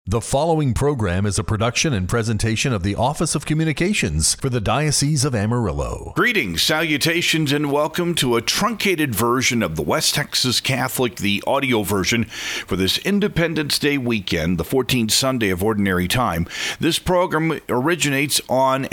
The following program is a production and presentation of the Office of Communications for the Diocese of Amarillo. Greetings, salutations, and welcome to a truncated version of the West Texas Catholic, the audio version, for this Independence Day weekend, the 14th Sunday of Ordinary Time. This program originates on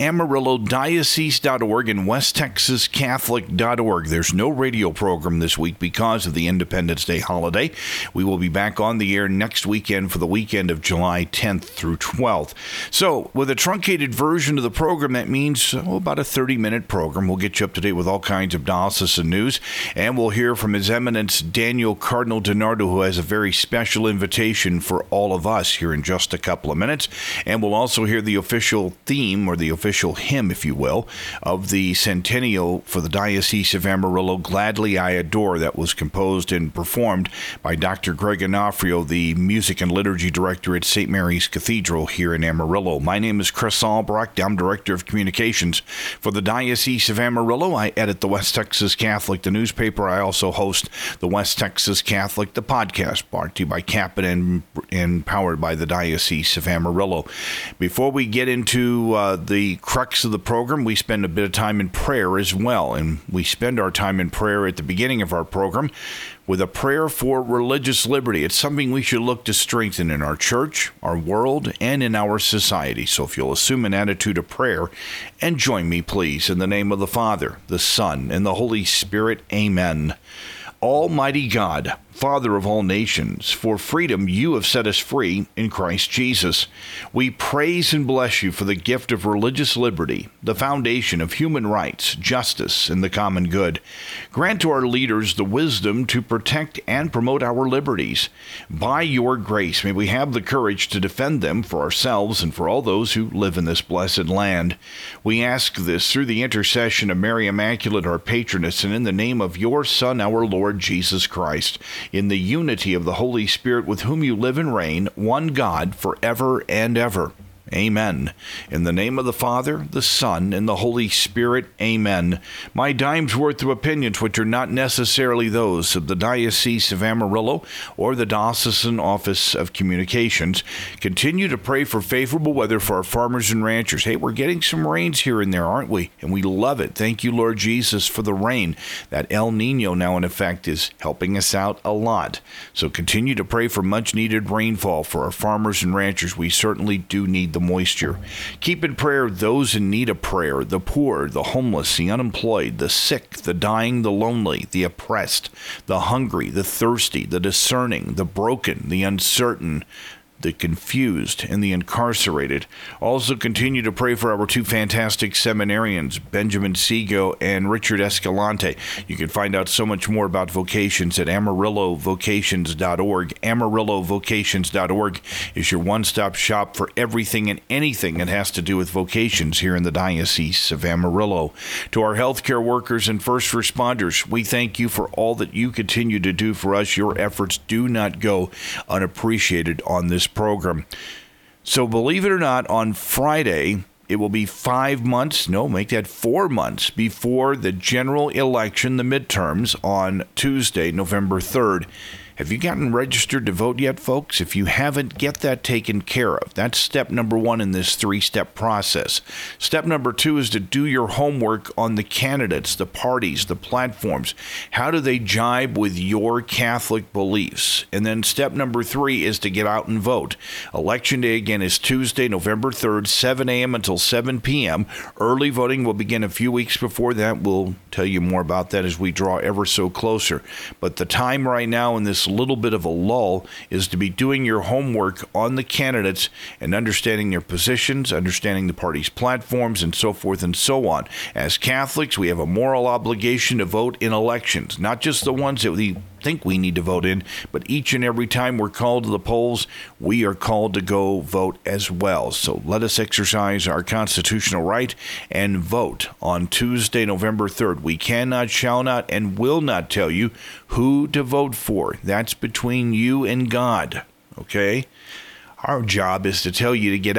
AmarilloDiocese.org and WestTexasCatholic.org. There's no radio program this week because of the Independence Day holiday. We will be back on the air next weekend for the weekend of July 10th through 12th. So, with a truncated version of the program, that means about a 30-minute program. We'll get you up to date with all kinds of diocesan news, and we'll hear from His Eminence Daniel Cardinal DiNardo, who has a very special invitation for all of us here in just a couple of minutes. And we'll also hear the official theme, or the official hymn, if you will, of the centennial for the Diocese of Amarillo, Gladly I Adore, that was composed and performed by Dr. Greg Onofrio, the Music and Liturgy Director at St. Mary's Cathedral here in Amarillo. My name is Chris Albrecht. I'm Director of Communications for the Diocese of Amarillo. I edit the West Texas Catholic, the newspaper. I also host the West Texas Catholic, the podcast, brought to you by Capit and powered by the Diocese of Amarillo. Before we get into the crux of the program, we spend a bit of time in prayer as well. And we spend our time in prayer at the beginning of our program with a prayer for religious liberty. It's something we should look to strengthen in our church, our world, and in our society. So if you'll assume an attitude of prayer and join me, please, in the name of the Father, the Son, and the Holy Spirit. Amen. Almighty God, Father of all nations, for freedom you have set us free in Christ Jesus. We praise and bless you for the gift of religious liberty, the foundation of human rights, justice, and the common good. Grant to our leaders the wisdom to protect and promote our liberties. By your grace, may we have the courage to defend them for ourselves and for all those who live in this blessed land. We ask this through the intercession of Mary Immaculate, our patroness, and in the name of your Son, our Lord Jesus Christ, in the unity of the Holy Spirit, with whom you live and reign, one God, forever and ever. Amen. In the name of the Father, the Son, and the Holy Spirit. Amen. My dime's worth of opinions which are not necessarily those of the Diocese of Amarillo or the Diocesan Office of Communications. Continue to pray for favorable weather for our farmers and ranchers. Hey, we're getting some rains here and there, aren't we? And we love it. Thank you, Lord Jesus, for the rain. That El Nino now in effect is helping us out a lot. So continue to pray for much-needed rainfall for our farmers and ranchers. We certainly do need the moisture. Keep in prayer those in need of prayer, the poor, the homeless, the unemployed, the sick, the dying, the lonely, the oppressed, the hungry, the thirsty, the discerning, the broken, the uncertain, the confused, and the incarcerated. Also continue to pray for our two fantastic seminarians, Benjamin Sego and Richard Escalante. You can find out so much more about vocations at AmarilloVocations.org. AmarilloVocations.org is your one-stop shop for everything and anything that has to do with vocations here in the Diocese of Amarillo. To our healthcare workers and first responders, we thank you for all that you continue to do for us. Your efforts do not go unappreciated on this program. So believe it or not, on Friday, it will be 4 months before the general election, the midterms, on Tuesday, November 3rd. Have you gotten registered to vote yet, folks? If you haven't, get that taken care of. That's step number 1 in this 3-step process. Step number 2 is to do your homework on the candidates, the parties, the platforms. How do they jibe with your Catholic beliefs? And then step number 3 is to get out and vote. Election day, again, is Tuesday, November 3rd, 7 a.m. until 7 p.m. Early voting will begin a few weeks before that. We'll tell you more about that as we draw ever so closer. But the time right now in this little bit of a lull is to be doing your homework on the candidates and understanding their positions, understanding the party's platforms, and so forth and so on. As Catholics, we have a moral obligation to vote in elections, not just the ones that we think we need to vote in, but each and every time we're called to the polls, we are called to go vote as well. So let us exercise our constitutional right and vote on Tuesday, November 3rd. We cannot, shall not, and will not tell you who to vote for. That's between you and God, okay? Our job is to tell you to get out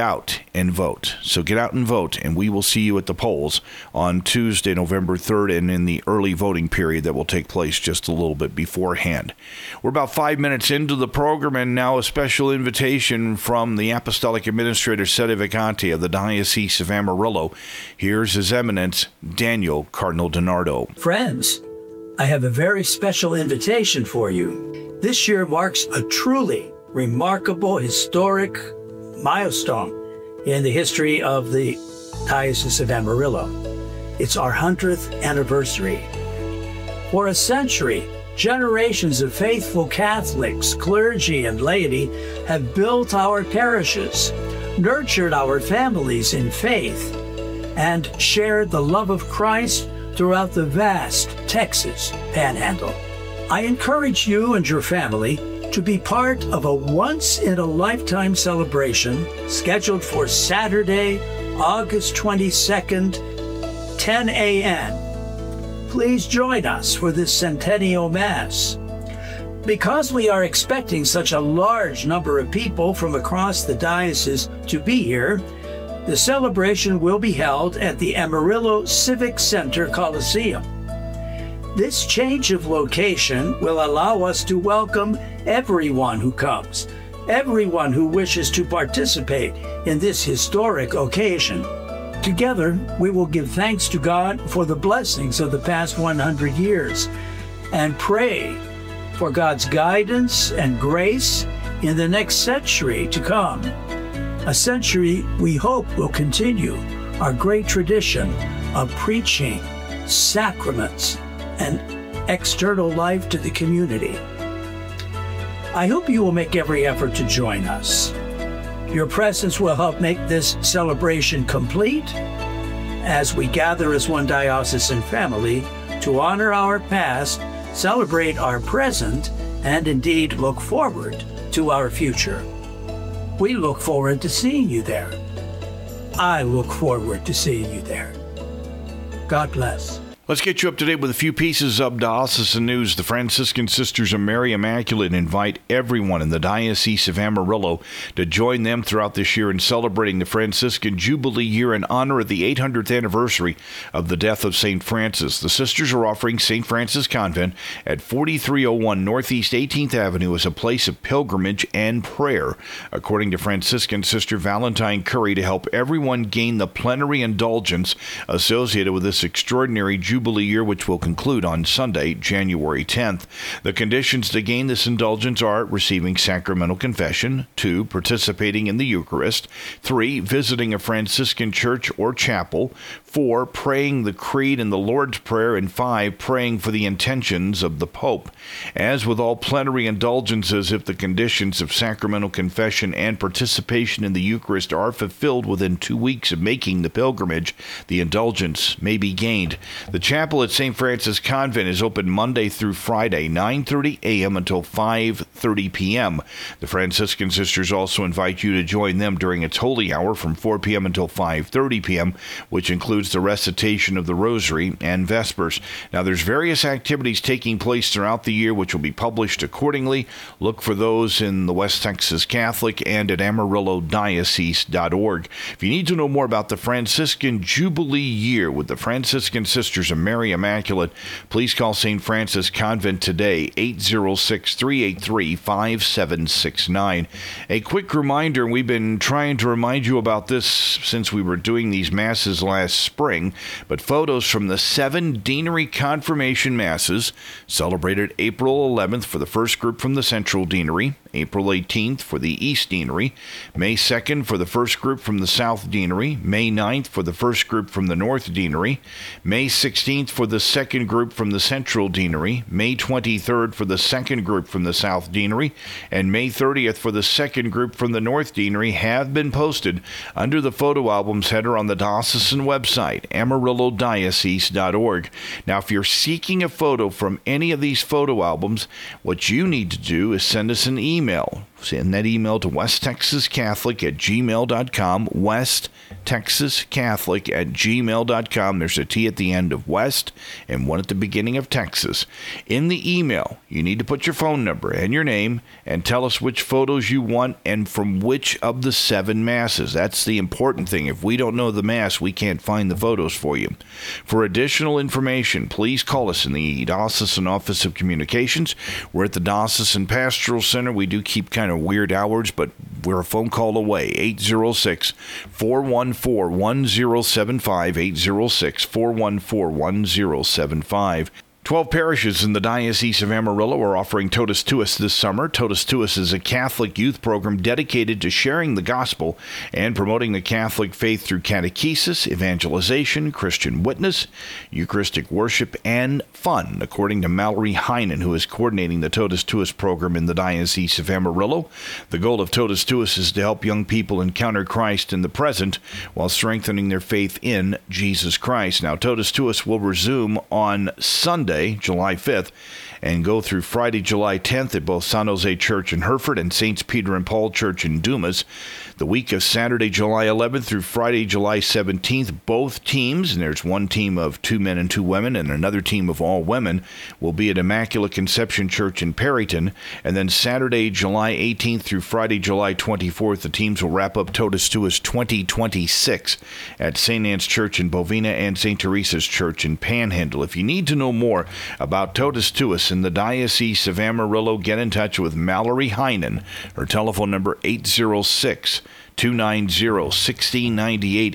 and vote. So get out and vote, and we will see you at the polls on Tuesday, November 3rd, and in the early voting period that will take place just a little bit beforehand. We're about 5 minutes into the program, and now a special invitation from the Apostolic Administrator Sede Vacante of the Diocese of Amarillo. Here's His Eminence, Daniel Cardinal DiNardo. Friends, I have a very special invitation for you. This year marks a truly remarkable historic milestone in the history of the Diocese of Amarillo. It's our 100th anniversary. For a century, generations of faithful Catholics, clergy, and laity have built our parishes, nurtured our families in faith, and shared the love of Christ throughout the vast Texas Panhandle. I encourage you and your family to be part of a once-in-a-lifetime celebration scheduled for Saturday, August 22nd, 10 a.m. Please join us for this Centennial Mass. Because we are expecting such a large number of people from across the diocese to be here, the celebration will be held at the Amarillo Civic Center Coliseum. This change of location will allow us to welcome everyone who comes, everyone who wishes to participate in this historic occasion. Together, we will give thanks to God for the blessings of the past 100 years and pray for God's guidance and grace in the next century to come. A century we hope will continue our great tradition of preaching, sacraments, and external life to the community. I hope you will make every effort to join us. Your presence will help make this celebration complete as we gather as one diocesan family to honor our past, celebrate our present, and indeed look forward to our future. We look forward to seeing you there. I look forward to seeing you there. God bless. Let's get you up to date with a few pieces of diocesan news. The Franciscan Sisters of Mary Immaculate invite everyone in the Diocese of Amarillo to join them throughout this year in celebrating the Franciscan Jubilee year in honor of the 800th anniversary of the death of St. Francis. The sisters are offering St. Francis Convent at 4301 Northeast 18th Avenue as a place of pilgrimage and prayer, according to Franciscan Sister Valentine Curry, to help everyone gain the plenary indulgence associated with this extraordinary Jubilee year, which will conclude on Sunday, January 10th. The conditions to gain this indulgence are receiving sacramental confession, 2, participating in the Eucharist, 3, visiting a Franciscan church or chapel, 4, praying the Creed and the Lord's Prayer, and 5, praying for the intentions of the Pope. As with all plenary indulgences, if the conditions of sacramental confession and participation in the Eucharist are fulfilled within 2 weeks of making the pilgrimage, the indulgence may be gained. The chapel at St. Francis Convent is open Monday through Friday, 9:30 a.m. until 5:30 p.m. The Franciscan Sisters also invite you to join them during its holy hour from 4 p.m. until 5:30 p.m., which includes the recitation of the Rosary and Vespers. Now, there's various activities taking place throughout the year, which will be published accordingly. Look for those in the West Texas Catholic and at AmarilloDiocese.org. If you need to know more about the Franciscan Jubilee year with the Franciscan Sisters of Mary Immaculate, please call St. Francis Convent today, 806-383-5769. A quick reminder, we've been trying to remind you about this since we were doing these masses last spring, but photos from the 7 Deanery Confirmation Masses celebrated April 11th for the first group from the Central Deanery, April 18th for the East Deanery, May 2nd for the first group from the South Deanery, May 9th for the first group from the North Deanery, May 16th for the second group from the Central Deanery, May 23rd for the second group from the South Deanery, and May 30th for the second group from the North Deanery have been posted under the photo albums header on the diocesan website, AmarilloDiocese.org. Now, if you're seeking a photo from any of these photo albums, what you need to do is send us an email Send that email to westtexascatholic@gmail.com, westtexascatholic@gmail.com. There's a T at the end of West and one at the beginning of Texas. In the email, you need to put your phone number and your name and tell us which photos you want and from which of the 7 masses. That's the important thing. If we don't know the mass, we can't find the photos for you. For additional information, please call us in the Diocesan Office of Communications. We're at the Diocesan Pastoral Center. We do keep kind of weird hours, but we're a phone call away. 806-414-1075, 806-414-1075. 12 parishes in the Diocese of Amarillo are offering Totus Tuus this summer. Totus Tuus is a Catholic youth program dedicated to sharing the gospel and promoting the Catholic faith through catechesis, evangelization, Christian witness, Eucharistic worship, and fun, according to Mallory Heinen, who is coordinating the Totus Tuus program in the Diocese of Amarillo. The goal of Totus Tuus is to help young people encounter Christ in the present while strengthening their faith in Jesus Christ. Now, Totus Tuus will resume on Sunday, July 5th, and go through Friday, July 10th at both San Jose Church in Hereford and Saints Peter and Paul Church in Dumas. The week of Saturday, July 11th through Friday, July 17th, both teams, and there's one team of 2 men and 2 women and another team of all women, will be at Immaculate Conception Church in Perryton. And then Saturday, July 18th through Friday, July 24th, the teams will wrap up Totus Tuus 2026 at St. Anne's Church in Bovina and St. Teresa's Church in Panhandle. If you need to know more about Totus Tuus in the Diocese of Amarillo, get in touch with Mallory Heinen. Her telephone number 806-290-1698,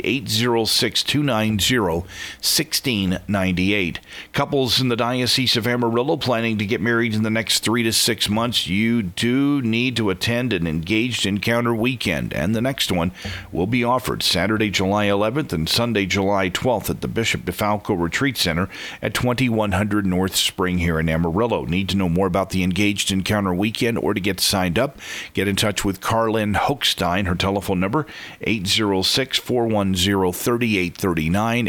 806-290-1698. Couples in the Diocese of Amarillo planning to get married in the next 3 to 6 months, you do need to attend an Engaged Encounter weekend, and the next one will be offered Saturday, July 11th and Sunday, July 12th at the Bishop DeFalco Retreat Center at 2100 North Spring here in Amarillo. Need to know more about the Engaged Encounter weekend or to get signed up? Get in touch with Carlin Hochstein. Her telephone number 806-410-3839,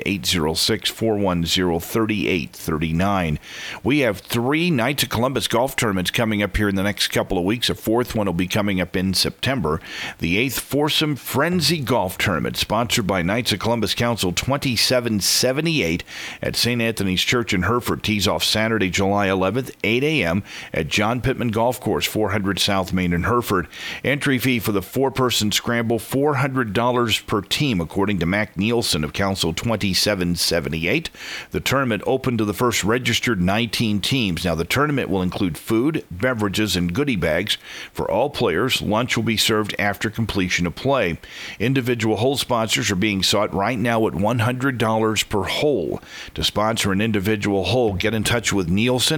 806-410-3839. We have 3 Knights of Columbus golf tournaments coming up here in the next couple of weeks. A 4th one will be coming up in September. The 8th Foursome Frenzy Golf Tournament, sponsored by Knights of Columbus Council 2778 at St. Anthony's Church in Hereford, tees off Saturday, July 11th, 8 a.m. at John Pittman Golf Course, 400 South Main in Hereford. Entry fee for the 4-person scramble, $400 per team, according to Mac Nielsen of Council 2778. The tournament open to the first registered 19 teams. Now, the tournament will include food, beverages, and goodie bags for all players. Lunch will be served after completion of play. Individual hole sponsors are being sought right now at $100 per hole. To sponsor an individual hole, get in touch with Nielsen,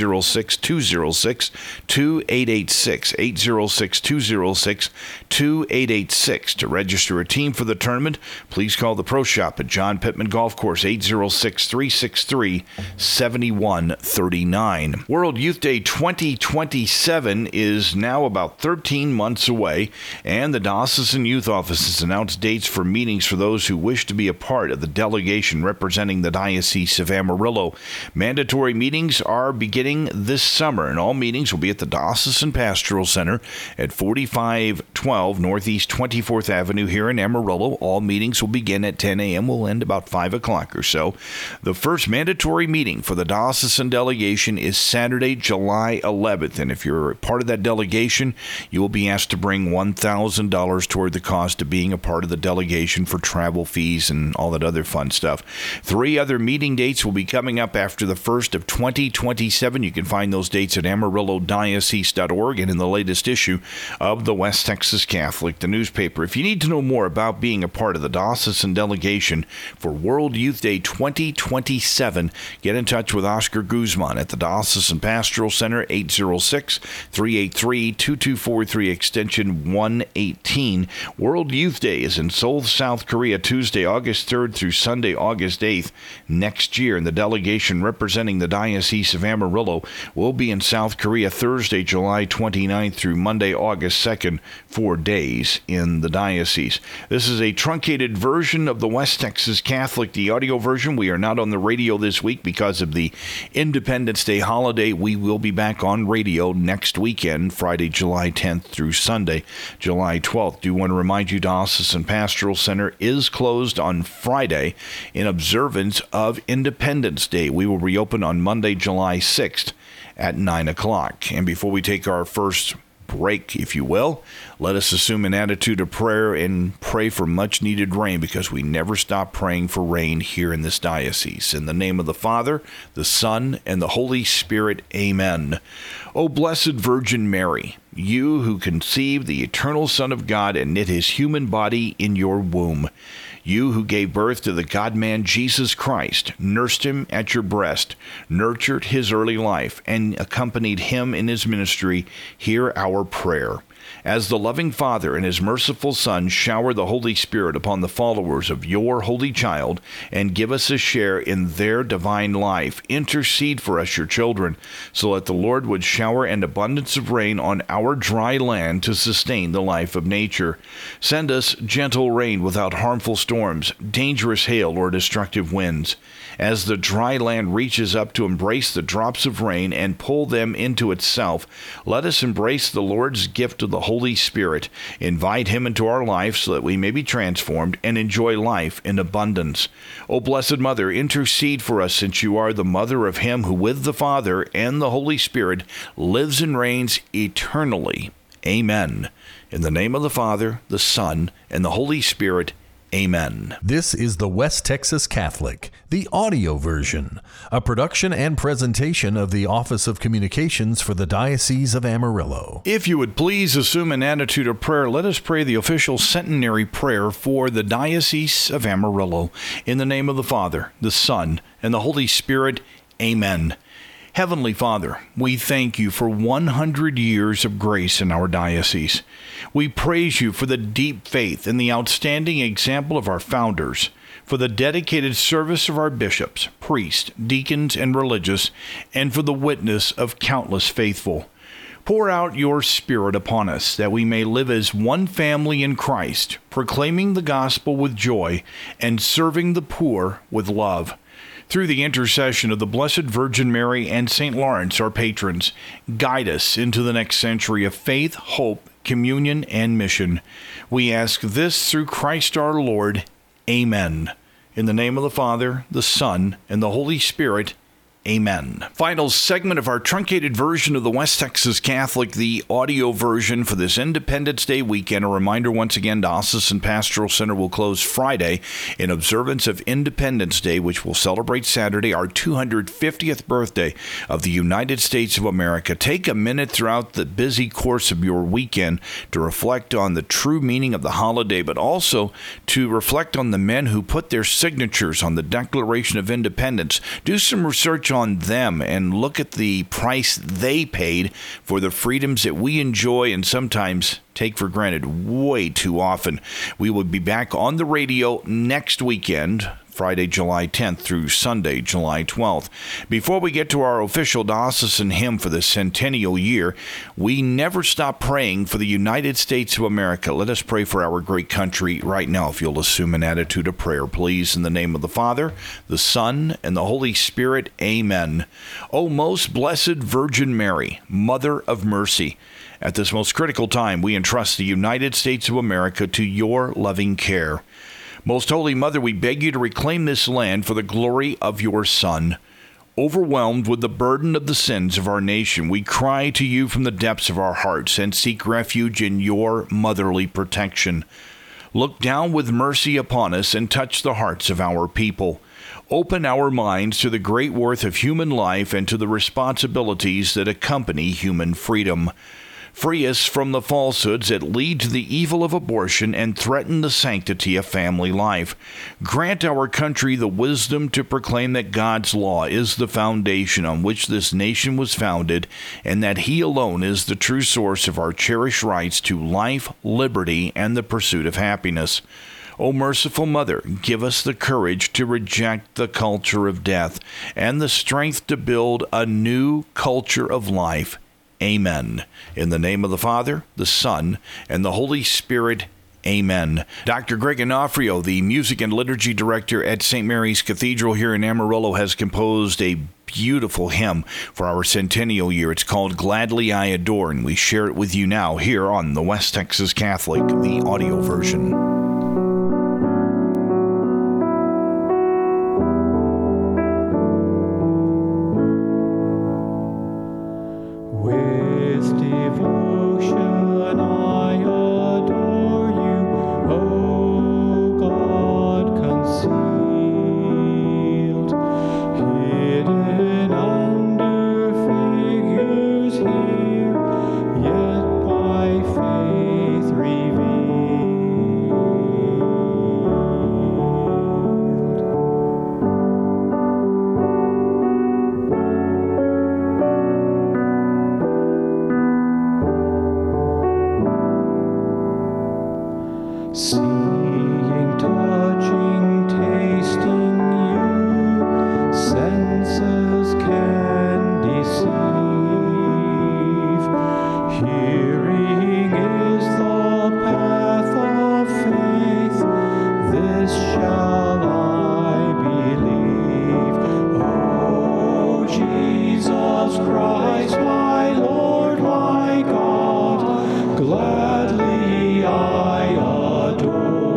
806-206-2886, 806-206-2886. To register a team for the tournament, please call the Pro Shop at John Pittman Golf Course, 806-363-7139. World Youth Day 2027 is now about 13 months away, and the Diocesan Youth Office has announced dates for meetings for those who wish to be a part of the delegation representing the Diocese of Amarillo. Mandatory meetings are beginning this summer, and all meetings will be at the Diocesan Pastoral Center at 4512 Northeast 24th Avenue here in Amarillo. All meetings will begin at 10 a.m. will end about 5 o'clock or so. The first mandatory meeting for the diocesan delegation is Saturday, July 11th, and if you're part of that delegation, you will be asked to bring $1,000 toward the cost of being a part of the delegation for travel fees and all that other fun stuff. 3 other meeting dates will be coming up after the 1st of 2027. You can find those dates at AmarilloDiocese.org and in the latest issue of the West Texas Catholic, the newspaper. If you need to know more about being a part of the diocesan delegation for World Youth Day 2027, get in touch with Oscar Guzman at the Diocesan Pastoral Center, 806-383-2243, extension 118. World Youth Day is in Seoul, South Korea, Tuesday, August 3rd through Sunday, August 8th next year, and the delegation representing the Diocese of Amarillo will be in South Korea Thursday, July 29th through Monday, August 2nd, 4 days in in the diocese. This is a truncated version of the West Texas Catholic, the audio version. We are not on the radio this week because of the Independence Day holiday. We will be back on radio next weekend, Friday, July 10th through Sunday, July 12th. Do want to remind you, Diocesan Pastoral Center is closed on Friday in observance of Independence Day. We will reopen on Monday, July 6th at 9 o'clock. And before we take our first break, if you will, let us assume an attitude of prayer and pray for much needed rain, because we never stop praying for rain here in this diocese. In the name of the Father, the Son, and the Holy Spirit, amen. O Blessed Virgin Mary, you who conceived the eternal Son of God and knit his human body in your womb, you who gave birth to the God-man Jesus Christ, nursed him at your breast, nurtured his early life, and accompanied him in his ministry, hear our prayer. As the loving Father and his merciful Son shower the Holy Spirit upon the followers of your holy child and give us a share in their divine life, intercede for us, your children, so that the Lord would shower an abundance of rain on our dry land to sustain the life of nature. Send us gentle rain without harmful storms, dangerous hail, or destructive winds. As the dry land reaches up to embrace the drops of rain and pull them into itself, let us embrace the Lord's gift of the Holy Spirit, invite him into our life so that we may be transformed and enjoy life in abundance. O Blessed Mother, intercede for us, since you are the mother of him who with the Father and the Holy Spirit lives and reigns eternally. Amen. In the name of the Father, the Son, and the Holy Spirit, amen. This is the West Texas Catholic, the audio version, a production and presentation of the Office of Communications for the Diocese of Amarillo. If you would please assume an attitude of prayer, let us pray the official centenary prayer for the Diocese of Amarillo. In the name of the Father, the Son, and the Holy Spirit, amen. Heavenly Father, we thank you for 100 years of grace in our diocese. We praise you for the deep faith and the outstanding example of our founders, for the dedicated service of our bishops, priests, deacons, and religious, and for the witness of countless faithful. Pour out your Spirit upon us, that we may live as one family in Christ, proclaiming the gospel with joy and serving the poor with love. Through the intercession of the Blessed Virgin Mary and St. Lawrence, our patrons, guide us into the next century of faith, hope, communion, and mission. We ask this through Christ our Lord. Amen. In the name of the Father, the Son, and the Holy Spirit, amen. Final segment of our truncated version of the West Texas Catholic, the audio version for this Independence Day weekend. A reminder once again, Diocesan Pastoral Center will close Friday in observance of Independence Day, which will celebrate Saturday, our 250th birthday of the United States of America. Take a minute throughout the busy course of your weekend to reflect on the true meaning of the holiday, but also to reflect on the men who put their signatures on the Declaration of Independence. Do some research on them and look at the price they paid for the freedoms that we enjoy and sometimes take for granted way too often. We will be back on the radio next weekend, Friday, July 10th through Sunday, July 12th. Before we get to our official diocesan hymn for the centennial year, we never stop praying for the United States of America. Let us pray for our great country right now, if you'll assume an attitude of prayer, please. In the name of the Father, the Son, and the Holy Spirit, amen. O most blessed Virgin Mary, Mother of Mercy, at this most critical time, we entrust the United States of America to your loving care. Most Holy Mother, we beg you to reclaim this land for the glory of your Son. Overwhelmed with the burden of the sins of our nation, we cry to you from the depths of our hearts and seek refuge in your motherly protection. Look down with mercy upon us and touch the hearts of our people. Open our minds to the great worth of human life and to the responsibilities that accompany human freedom. Free us from the falsehoods that lead to the evil of abortion and threaten the sanctity of family life. Grant our country the wisdom to proclaim that God's law is the foundation on which this nation was founded, and that He alone is the true source of our cherished rights to life, liberty, and the pursuit of happiness. O merciful Mother, give us the courage to reject the culture of death and the strength to build a new culture of life. Amen. In the name of the Father, the Son, and the Holy Spirit, Amen. Dr. Greg Onofrio, the Music and Liturgy Director at St. Mary's Cathedral here in Amarillo, has composed a beautiful hymn for our centennial year. It's called Gladly I Adore, and we share it with you now here on the West Texas Catholic, the audio version. With devotion I adore you, O God concealed, hidden under figures here, yet by faith revealed. Seeing, touching, tasting you, senses can deceive. Hearing is the path of faith, this shall I believe. O Jesus Christ, my Lord, my God, gladly I adore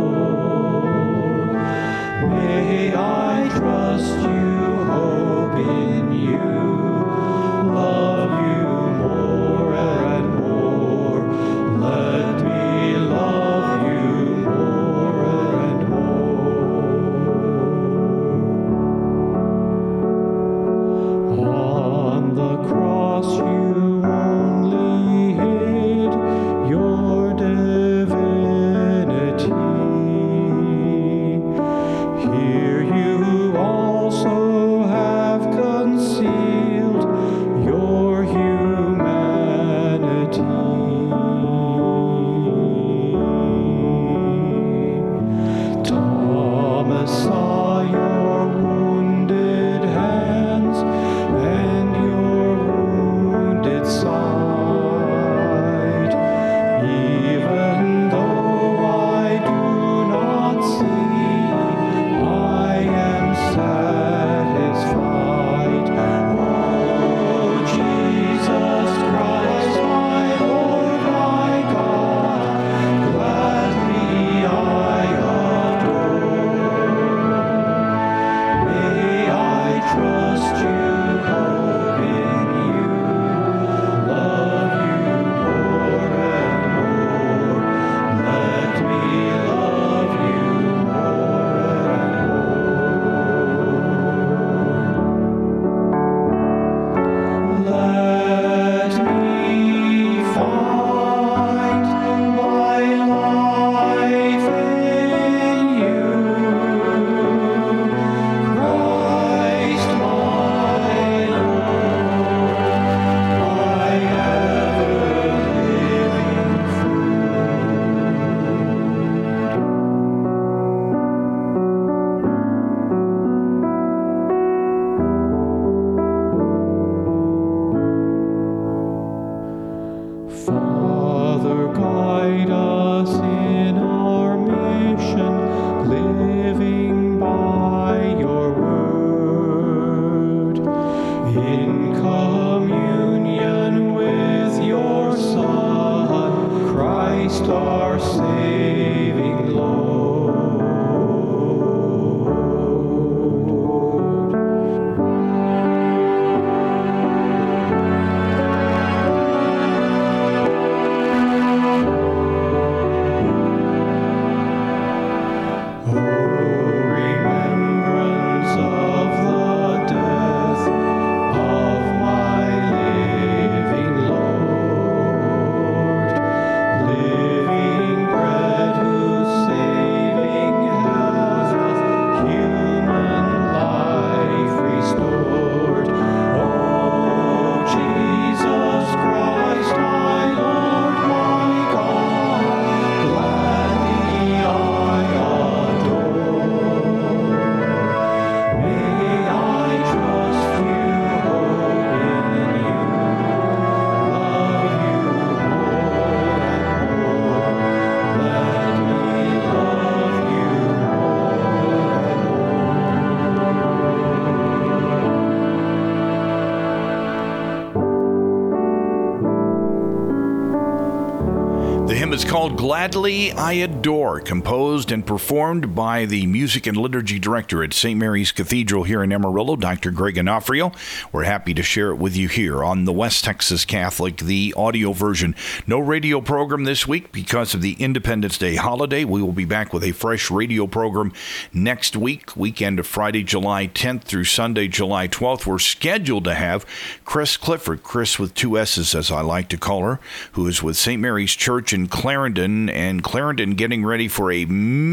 Gladly I Adore, composed and performed by the Music and Liturgy Director at St. Mary's Cathedral here in Amarillo, Dr. Greg Onofrio. We're happy to share it with you here on the West Texas Catholic, the audio version. No radio program this week because of the Independence Day holiday. We will be back with a fresh radio program next week, weekend of Friday, July 10th through Sunday, July 12th. We're scheduled to have Chris Clifford, Chris with two S's as I like to call her, who is with St. Mary's Church in Clarendon, and Clarendon getting ready for a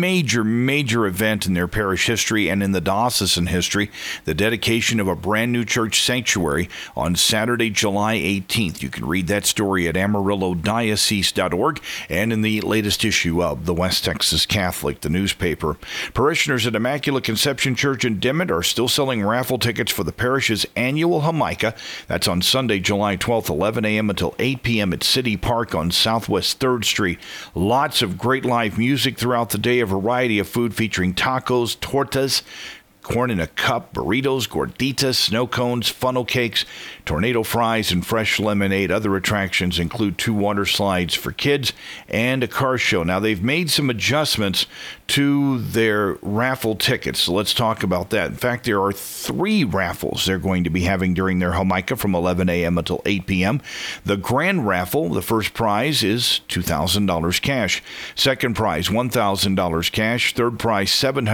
major event in their parish history and in the diocesan history, the dedication of a brand new church sanctuary on Saturday, July 18th. You can read that story at AmarilloDiocese.org and in the latest issue of the West Texas Catholic, the newspaper. Parishioners at Immaculate Conception Church in Dimmitt are still selling raffle tickets for the parish's annual Jamaica. That's on Sunday, July 12th, 11 a.m. until 8 p.m. at City Park on Southwest 3rd Street. Lots of great live music throughout the day, a variety of food featuring tacos, tortas, corn in a cup, burritos, gorditas, snow cones, funnel cakes, tornado fries, and fresh lemonade. Other attractions include 2 water slides for kids and a car show. Now, they've made some adjustments to their raffle tickets, so let's talk about that. In fact, there are 3 raffles they're going to be having during their Jamaica from 11 a.m. until 8 p.m. The grand raffle, the first prize is $2,000 cash. Second prize, $1,000 cash. Third prize,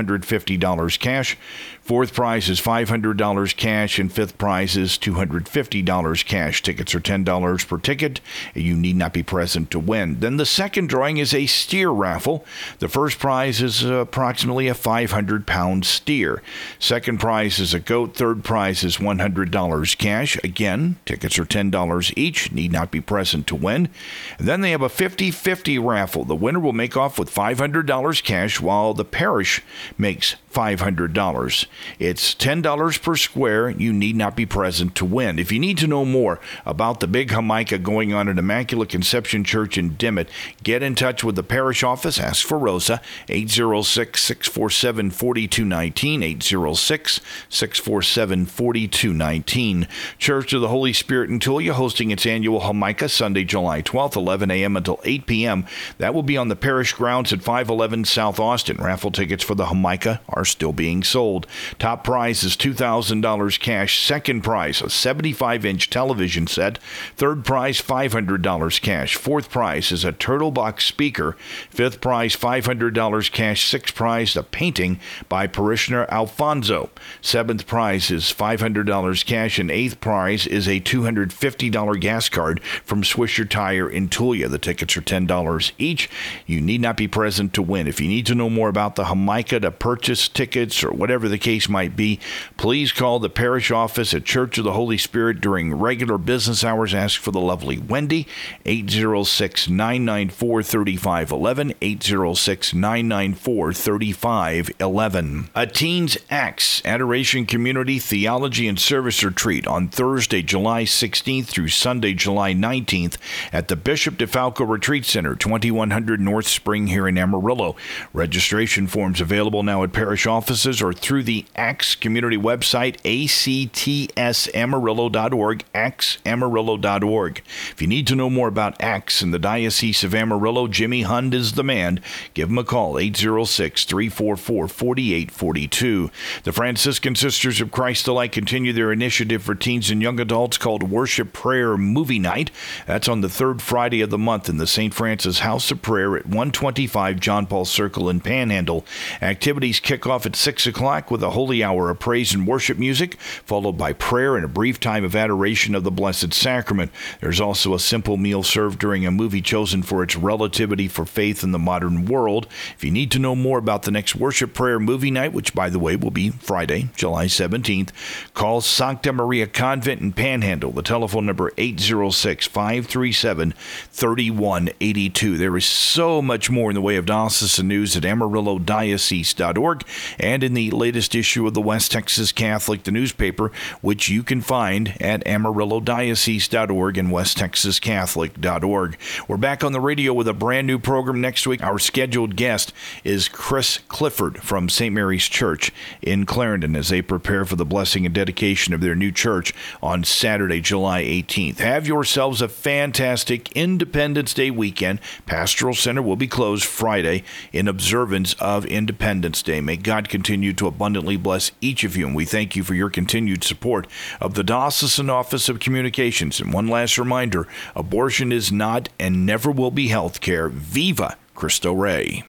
$750 cash. Fourth prize is $500 cash, and fifth prize is $250 cash. Tickets are $10 per ticket. You need not be present to win. Then the second drawing is a steer raffle. The first prize is approximately a 500-pound steer. Second prize is a goat. Third prize is $100 cash. Again, tickets are $10 each. Need not be present to win. And then they have a 50-50 raffle. The winner will make off with $500 cash while the parish makes $500. It's $10 per square. You need not be present to win. If you need to know more about the big Jamaica going on at Immaculate Conception Church in Dimmitt, get in touch with the parish office. Ask for Rosa, 806-647-4219, 806-647-4219. Church of the Holy Spirit in Tulia hosting its annual Jamaica Sunday, July 12th, 11 a.m. until 8 p.m. That will be on the parish grounds at 511 South Austin. Raffle tickets for the Jamaica are still being sold. Top prize is $2,000 cash. Second prize, a 75-inch television set. Third prize, $500 cash. Fourth prize is a Turtle Box speaker. Fifth prize, $500 cash. Sixth prize, a painting by parishioner Alfonso. Seventh prize is $500 cash. And eighth prize is a $250 gas card from Swisher Tire in Tulia. The tickets are $10 each. You need not be present to win. If you need to know more about the Jamaica, to purchase tickets or whatever the case might be, please call the parish office at Church of the Holy Spirit during regular business hours. Ask for the lovely Wendy, 806-994-3511, 806-994-3511. A Teens Acts Adoration Community Theology and Service Retreat on Thursday, July 16th through Sunday, July 19th at the Bishop DeFalco Retreat Center, 2100 North Spring here in Amarillo. Registration forms available now at parish offices or through the Acts community website, actsamarillo.org, actsamarillo.org. If you need to know more about Acts in the Diocese of Amarillo, Jimmy Hund is the man. Give him a call, 806-344-4842. The Franciscan Sisters of Christ Alike continue their initiative for teens and young adults called Worship Prayer Movie Night. That's on the third Friday of the month in the St. Francis House of Prayer at 125 John Paul Circle in Panhandle. Activities kick off at 6 o'clock with a holy hour of praise and worship music, followed by prayer and a brief time of adoration of the Blessed Sacrament. There's also a simple meal served during a movie chosen for its relativity for faith in the modern world. If you need to know more about the next Worship Prayer Movie Night, which, by the way, will be Friday, July 17th, call Sancta Maria Convent in Panhandle. The telephone number 806-537-3182. There is so much more in the way of diocesan news at AmarilloDiocese.org and in the latest latest issue of the West Texas Catholic, the newspaper, which you can find at AmarilloDiocese.org and WestTexasCatholic.org. We're back on the radio with a brand new program next week. Our scheduled guest is Chris Clifford from St. Mary's Church in Clarendon as they prepare for the blessing and dedication of their new church on Saturday, July 18th. Have yourselves a fantastic Independence Day weekend. Pastoral Center will be closed Friday in observance of Independence Day. May God continue to abundantly bless each of you, and we thank you for your continued support of the Diocesan Office of Communications. And one last reminder, abortion is not and never will be health care. Viva Cristo Rey.